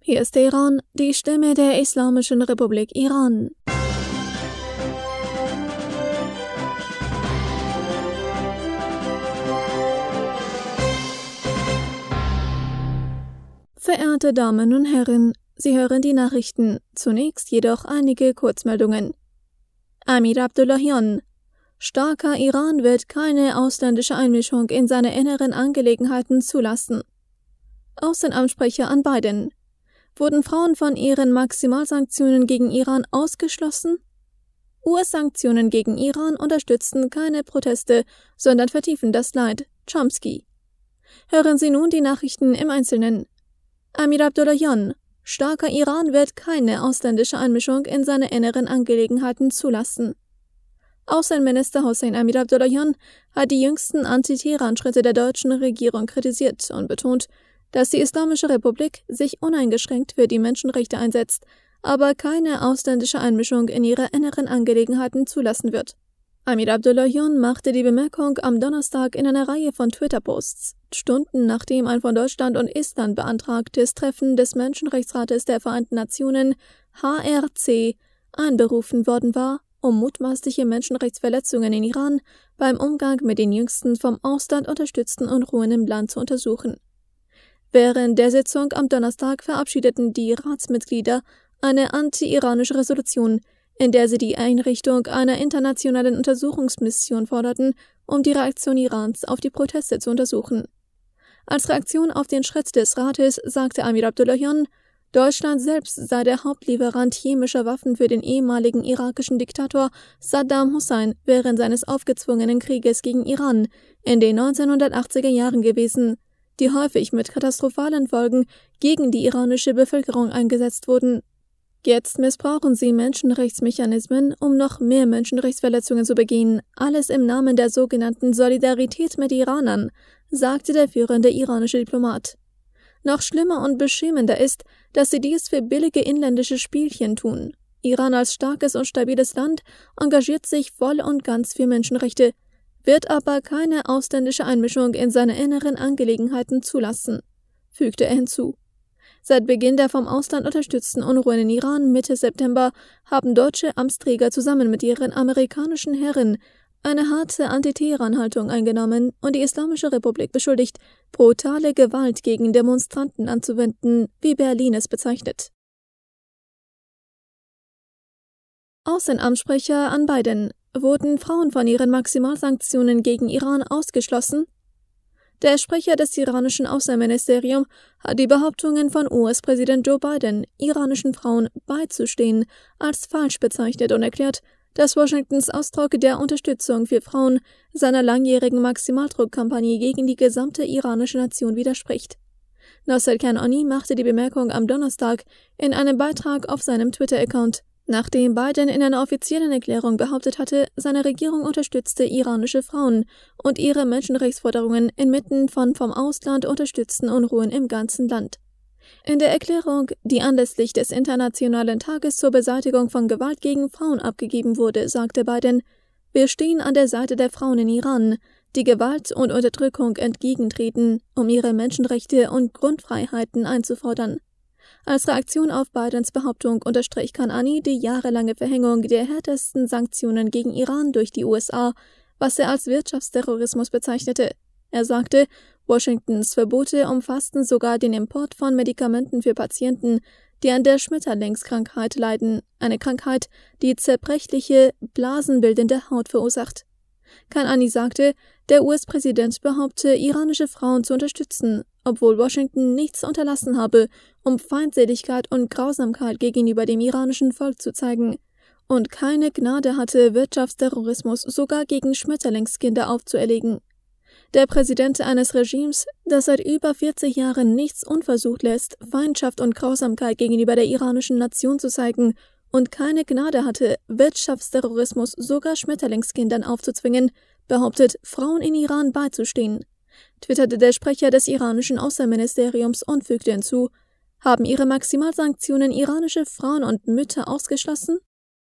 Hier ist Teheran, die Stimme der Islamischen Republik Iran. Verehrte Damen und Herren, Sie hören die Nachrichten, zunächst jedoch einige Kurzmeldungen. Amir Abdullahian: Starker Iran wird keine ausländische Einmischung in seine inneren Angelegenheiten zulassen. Außenamtssprecher an Biden: Wurden Frauen von ihren Maximalsanktionen gegen Iran ausgeschlossen? US-Sanktionen gegen Iran unterstützen keine Proteste, sondern vertiefen das Leid. Chomsky. Hören Sie nun die Nachrichten im Einzelnen. Amir Abdullahian: Starker Iran wird keine ausländische Einmischung in seine inneren Angelegenheiten zulassen. Außenminister Hossein Amir Abdullahian hat die jüngsten Anti-Teheran-Schritte der deutschen Regierung kritisiert und betont, dass die Islamische Republik sich uneingeschränkt für die Menschenrechte einsetzt, aber keine ausländische Einmischung in ihre inneren Angelegenheiten zulassen wird. Amir Abdullahian machte die Bemerkung am Donnerstag in einer Reihe von Twitter-Posts, Stunden nachdem ein von Deutschland und Estland beantragtes Treffen des Menschenrechtsrates der Vereinten Nationen HRC einberufen worden war, um mutmaßliche Menschenrechtsverletzungen in Iran beim Umgang mit den jüngsten vom Ausland unterstützten Unruhen im Land zu untersuchen. Während der Sitzung am Donnerstag verabschiedeten die Ratsmitglieder eine anti-iranische Resolution, in der sie die Einrichtung einer internationalen Untersuchungsmission forderten, um die Reaktion Irans auf die Proteste zu untersuchen. Als Reaktion auf den Schritt des Rates sagte Amir Abdullahian, Deutschland selbst sei der Hauptlieferant chemischer Waffen für den ehemaligen irakischen Diktator Saddam Hussein während seines aufgezwungenen Krieges gegen Iran in den 1980er Jahren gewesen, die häufig mit katastrophalen Folgen gegen die iranische Bevölkerung eingesetzt wurden. Jetzt missbrauchen sie Menschenrechtsmechanismen, um noch mehr Menschenrechtsverletzungen zu begehen, alles im Namen der sogenannten Solidarität mit Iranern, sagte der führende iranische Diplomat. Noch schlimmer und beschämender ist, dass sie dies für billige inländische Spielchen tun. Iran als starkes und stabiles Land engagiert sich voll und ganz für Menschenrechte, wird aber keine ausländische Einmischung in seine inneren Angelegenheiten zulassen, fügte er hinzu. Seit Beginn der vom Ausland unterstützten Unruhen in Iran Mitte September haben deutsche Amtsträger zusammen mit ihren amerikanischen Herren eine harte Anti-Teheran-Haltung eingenommen und die Islamische Republik beschuldigt, brutale Gewalt gegen Demonstranten anzuwenden, wie Berlin es bezeichnet. Außenamtssprecher an Biden: Wurden Frauen von ihren Maximalsanktionen gegen Iran ausgeschlossen? Der Sprecher des iranischen Außenministeriums hat die Behauptungen von US-Präsident Joe Biden, iranischen Frauen beizustehen, als falsch bezeichnet und erklärt, dass Washingtons Ausdruck der Unterstützung für Frauen seiner langjährigen Maximaldruckkampagne gegen die gesamte iranische Nation widerspricht. Nasser Kanani machte die Bemerkung am Donnerstag in einem Beitrag auf seinem Twitter-Account, nachdem Biden in einer offiziellen Erklärung behauptet hatte, seine Regierung unterstützte iranische Frauen und ihre Menschenrechtsforderungen inmitten von vom Ausland unterstützten Unruhen im ganzen Land. In der Erklärung, die anlässlich des Internationalen Tages zur Beseitigung von Gewalt gegen Frauen abgegeben wurde, sagte Biden: Wir stehen an der Seite der Frauen in Iran, die Gewalt und Unterdrückung entgegentreten, um ihre Menschenrechte und Grundfreiheiten einzufordern. Als Reaktion auf Bidens Behauptung unterstrich Kanani die jahrelange Verhängung der härtesten Sanktionen gegen Iran durch die USA, was er als Wirtschaftsterrorismus bezeichnete. Er sagte, Washingtons Verbote umfassten sogar den Import von Medikamenten für Patienten, die an der Schmetterlingskrankheit leiden, eine Krankheit, die zerbrechliche, blasenbildende Haut verursacht. Kanani sagte, der US-Präsident behaupte, iranische Frauen zu unterstützen, obwohl Washington nichts unterlassen habe, um Feindseligkeit und Grausamkeit gegenüber dem iranischen Volk zu zeigen, und keine Gnade hatte, Wirtschaftsterrorismus sogar gegen Schmetterlingskinder aufzuerlegen. Der Präsident eines Regimes, das seit über 40 Jahren nichts unversucht lässt, Feindschaft und Grausamkeit gegenüber der iranischen Nation zu zeigen und keine Gnade hatte, Wirtschaftsterrorismus sogar Schmetterlingskindern aufzuzwingen, behauptet, Frauen in Iran beizustehen, twitterte der Sprecher des iranischen Außenministeriums und fügte hinzu: Haben ihre Maximalsanktionen iranische Frauen und Mütter ausgeschlossen?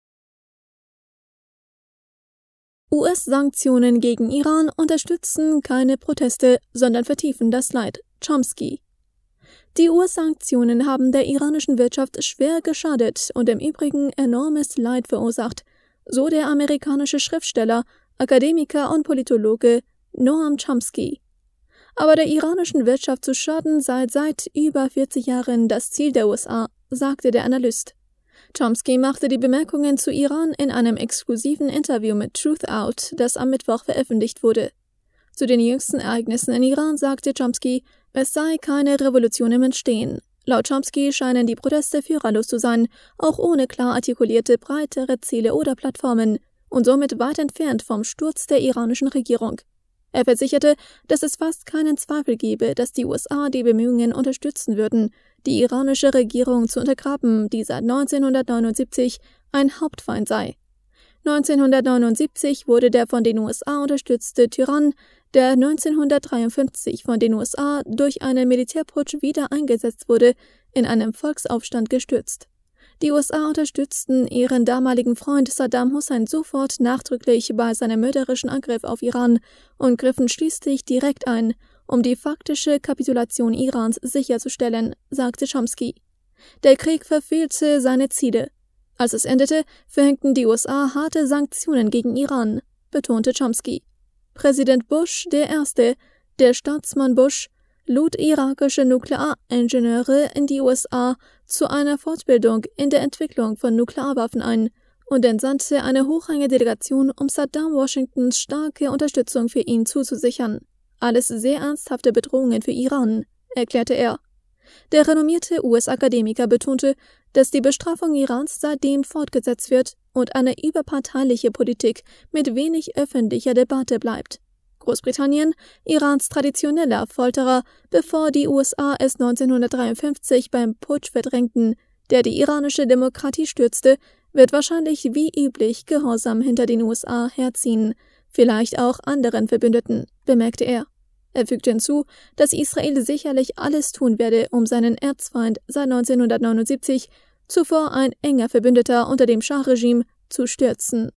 US-Sanktionen gegen Iran unterstützen keine Proteste, sondern vertiefen das Leid. Chomsky. Die US-Sanktionen haben der iranischen Wirtschaft schwer geschadet und im Übrigen enormes Leid verursacht, so der amerikanische Schriftsteller, Akademiker und Politologe Noam Chomsky. Aber der iranischen Wirtschaft zu schaden sei seit über 40 Jahren das Ziel der USA, sagte der Analyst. Chomsky machte die Bemerkungen zu Iran in einem exklusiven Interview mit Truth Out, das am Mittwoch veröffentlicht wurde. Zu den jüngsten Ereignissen in Iran sagte Chomsky, es sei keine Revolution im Entstehen. Laut Chomsky scheinen die Proteste führerlos zu sein, auch ohne klar artikulierte breitere Ziele oder Plattformen und somit weit entfernt vom Sturz der iranischen Regierung. Er versicherte, dass es fast keinen Zweifel gebe, dass die USA die Bemühungen unterstützen würden, die iranische Regierung zu untergraben, die seit 1979 ein Hauptfeind sei. 1979 wurde der von den USA unterstützte Tyrann, der 1953 von den USA durch einen Militärputsch wieder eingesetzt wurde, in einem Volksaufstand gestürzt. Die USA unterstützten ihren damaligen Freund Saddam Hussein sofort nachdrücklich bei seinem mörderischen Angriff auf Iran und griffen schließlich direkt ein, um die faktische Kapitulation Irans sicherzustellen, sagte Chomsky. Der Krieg verfehlte seine Ziele. Als es endete, verhängten die USA harte Sanktionen gegen Iran, betonte Chomsky. Präsident Bush I., der Staatsmann Bush, lud irakische Nuklearingenieure in die USA zu einer Fortbildung in der Entwicklung von Nuklearwaffen ein und entsandte eine hochrangige Delegation, um Saddam Washingtons starke Unterstützung für ihn zuzusichern. Alles sehr ernsthafte Bedrohungen für Iran, erklärte er. Der renommierte US-Akademiker betonte, dass die Bestrafung Irans seitdem fortgesetzt wird und eine überparteiliche Politik mit wenig öffentlicher Debatte bleibt. Großbritannien, Irans traditioneller Folterer, bevor die USA es 1953 beim Putsch verdrängten, der die iranische Demokratie stürzte, wird wahrscheinlich wie üblich gehorsam hinter den USA herziehen, vielleicht auch anderen Verbündeten, bemerkte er. Er fügte hinzu, dass Israel sicherlich alles tun werde, um seinen Erzfeind seit 1979, zuvor ein enger Verbündeter unter dem Schah-Regime, zu stürzen.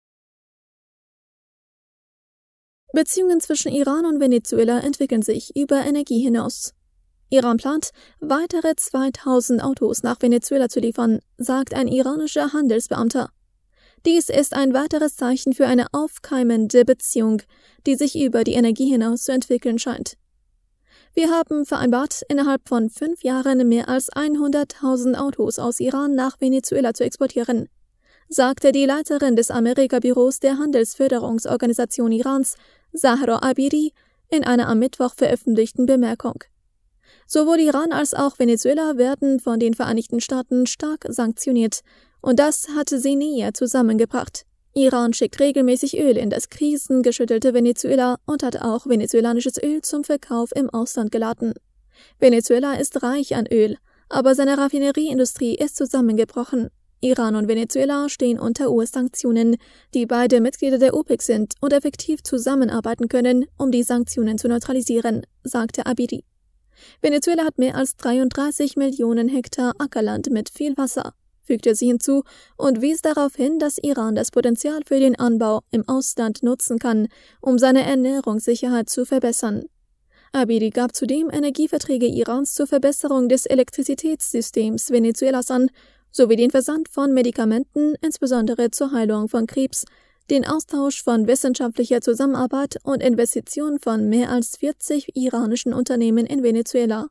Beziehungen zwischen Iran und Venezuela entwickeln sich über Energie hinaus. Iran plant, weitere 2000 Autos nach Venezuela zu liefern, sagt ein iranischer Handelsbeamter. Dies ist ein weiteres Zeichen für eine aufkeimende Beziehung, die sich über die Energie hinaus zu entwickeln scheint. Wir haben vereinbart, innerhalb von 5 Jahren mehr als 100.000 Autos aus Iran nach Venezuela zu exportieren, sagte die Leiterin des Amerika-Büros der Handelsförderungsorganisation Irans, Zahra Abiri, in einer am Mittwoch veröffentlichten Bemerkung. Sowohl Iran als auch Venezuela werden von den Vereinigten Staaten stark sanktioniert, und das hatte sie näher zusammengebracht. Iran schickt regelmäßig Öl in das krisengeschüttelte Venezuela und hat auch venezuelanisches Öl zum Verkauf im Ausland geladen. Venezuela ist reich an Öl, aber seine Raffinerieindustrie ist zusammengebrochen. Iran und Venezuela stehen unter US-Sanktionen, die beide Mitglieder der OPEC sind und effektiv zusammenarbeiten können, um die Sanktionen zu neutralisieren, sagte Abiri. Venezuela hat mehr als 33 Millionen Hektar Ackerland mit viel Wasser, fügte sie hinzu und wies darauf hin, dass Iran das Potenzial für den Anbau im Ausland nutzen kann, um seine Ernährungssicherheit zu verbessern. Abiri gab zudem Energieverträge Irans zur Verbesserung des Elektrizitätssystems Venezuelas an, sowie den Versand von Medikamenten, insbesondere zur Heilung von Krebs, den Austausch von wissenschaftlicher Zusammenarbeit und Investitionen von mehr als 40 iranischen Unternehmen in Venezuela.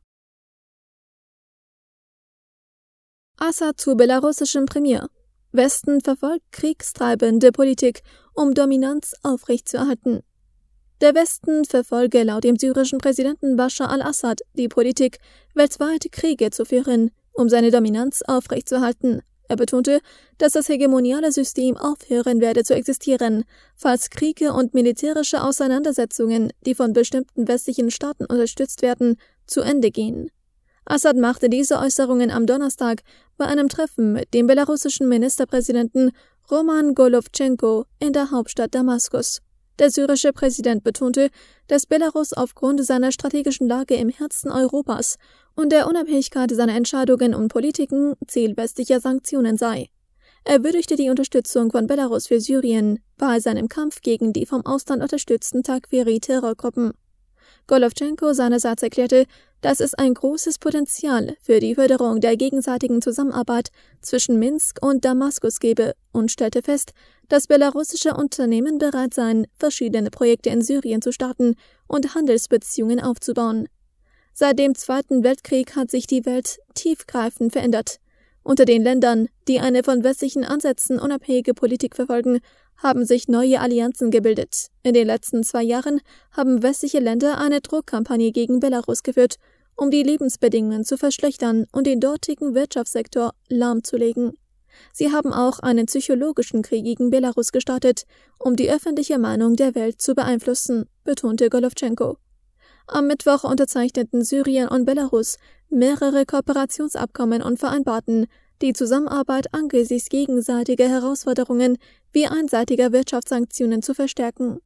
Assad zu belarussischem Premier. Westen verfolgt kriegstreibende Politik, um Dominanz aufrechtzuerhalten. Der Westen verfolge laut dem syrischen Präsidenten Bashar al-Assad die Politik, weltweit Kriege zu führen, um seine Dominanz aufrechtzuerhalten. Er betonte, dass das hegemoniale System aufhören werde zu existieren, falls Kriege und militärische Auseinandersetzungen, die von bestimmten westlichen Staaten unterstützt werden, zu Ende gehen. Assad machte diese Äußerungen am Donnerstag bei einem Treffen mit dem belarussischen Ministerpräsidenten Roman Golovtschenko in der Hauptstadt Damaskus. Der syrische Präsident betonte, dass Belarus aufgrund seiner strategischen Lage im Herzen Europas und der Unabhängigkeit seiner Entscheidungen und Politiken Ziel westlicher Sanktionen sei. Er würdigte die Unterstützung von Belarus für Syrien bei seinem Kampf gegen die vom Ausland unterstützten Takfiri-Terrorgruppen. Golovtschenko seinerseits erklärte, dass es ein großes Potenzial für die Förderung der gegenseitigen Zusammenarbeit zwischen Minsk und Damaskus gebe und stellte fest, dass belarussische Unternehmen bereit seien, verschiedene Projekte in Syrien zu starten und Handelsbeziehungen aufzubauen. Seit dem Zweiten Weltkrieg hat sich die Welt tiefgreifend verändert. Unter den Ländern, die eine von westlichen Ansätzen unabhängige Politik verfolgen, haben sich neue Allianzen gebildet. In den letzten 2 Jahren haben westliche Länder eine Druckkampagne gegen Belarus geführt, um die Lebensbedingungen zu verschlechtern und den dortigen Wirtschaftssektor lahmzulegen. Sie haben auch einen psychologischen Krieg gegen Belarus gestartet, um die öffentliche Meinung der Welt zu beeinflussen, betonte Golovtschenko. Am Mittwoch unterzeichneten Syrien und Belarus mehrere Kooperationsabkommen und vereinbarten, die Zusammenarbeit angesichts gegenseitiger Herausforderungen wie einseitiger Wirtschaftssanktionen zu verstärken.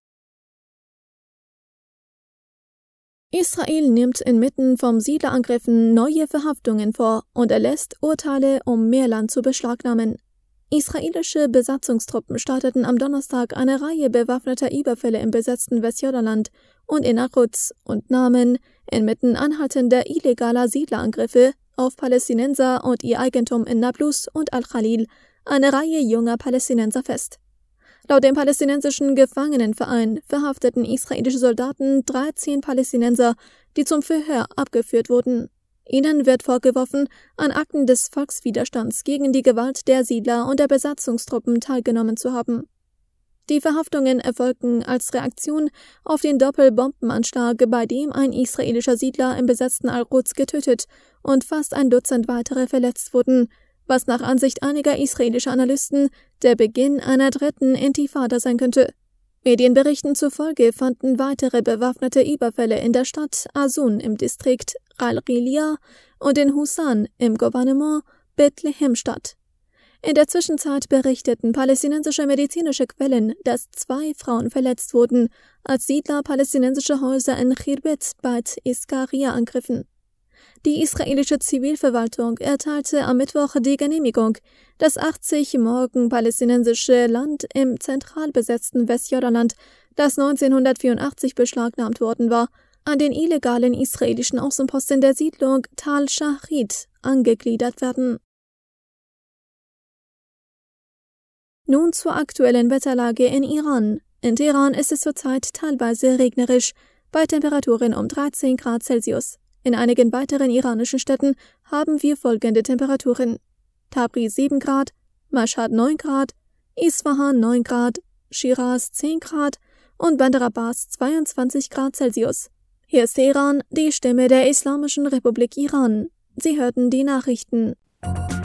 Israel nimmt inmitten von Siedlerangriffen neue Verhaftungen vor und erlässt Urteile, um mehr Land zu beschlagnahmen. Israelische Besatzungstruppen starteten am Donnerstag eine Reihe bewaffneter Überfälle im besetzten Westjordanland und in Al-Quds und nahmen inmitten anhaltender illegaler Siedlerangriffe auf Palästinenser und ihr Eigentum in Nablus und Al-Khalil eine Reihe junger Palästinenser fest. Laut dem palästinensischen Gefangenenverein verhafteten israelische Soldaten 13 Palästinenser, die zum Verhör abgeführt wurden. Ihnen wird vorgeworfen, an Akten des Volkswiderstands gegen die Gewalt der Siedler und der Besatzungstruppen teilgenommen zu haben. Die Verhaftungen erfolgten als Reaktion auf den Doppelbombenanschlag, bei dem ein israelischer Siedler im besetzten Al-Quds getötet und fast ein Dutzend weitere verletzt wurden, was nach Ansicht einiger israelischer Analysten der Beginn einer dritten Intifada sein könnte. Medienberichten zufolge fanden weitere bewaffnete Überfälle in der Stadt Asun im Distrikt Al-Ghilya und in Husan im Gouvernement Bethlehem statt. In der Zwischenzeit berichteten palästinensische medizinische Quellen, dass 2 Frauen verletzt wurden, als Siedler palästinensische Häuser in Khirbet Beit Iskaria angriffen. Die israelische Zivilverwaltung erteilte am Mittwoch die Genehmigung, das 80 Morgen palästinensische Land im zentral besetzten Westjordanland, das 1984 beschlagnahmt worden war, an den illegalen israelischen Außenposten der Siedlung Tal Shahid angegliedert werden. Nun zur aktuellen Wetterlage in Iran. In Teheran ist es zurzeit teilweise regnerisch, bei Temperaturen um 13 Grad Celsius. In einigen weiteren iranischen Städten haben wir folgende Temperaturen: Tabriz 7 Grad, Mashhad 9 Grad, Isfahan 9 Grad, Shiraz 10 Grad und Bandar Abbas 22 Grad Celsius. Hier ist Teheran, die Stimme der Islamischen Republik Iran. Sie hörten die Nachrichten.